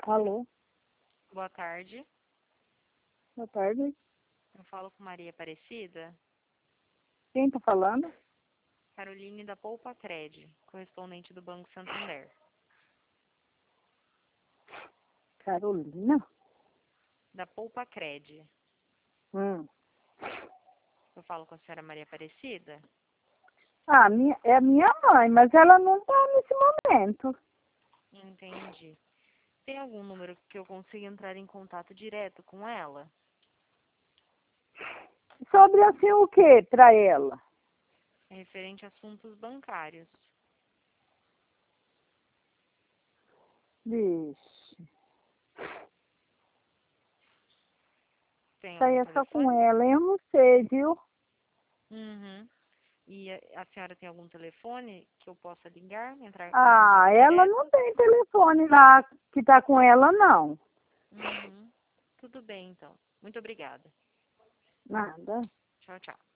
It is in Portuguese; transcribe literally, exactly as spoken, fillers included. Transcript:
Alô, Boa tarde. boa tarde. Eu falo com Maria Aparecida. Quem tá falando? Caroline da Poupa Cred, correspondente do Banco Santander. Carolina? Da Poupa Cred. Hum. Eu falo com a senhora Maria Aparecida. Ah, minha, é a minha mãe, mas ela não tá nesse momento. Entendi. Tem algum número que eu consiga entrar em contato direto com ela? Sobre assim o que pra ela? É referente a assuntos bancários. Vixe. Tem Isso aí algum é só com telefone? ela, eu não sei, viu? Uhum. E a, a senhora tem algum telefone que eu possa ligar, entrar em Ah, contato ela direto? não tem telefone lá que tá com ela, não. Uhum. Tudo bem, então. Muito obrigada. Nada. Tchau, tchau.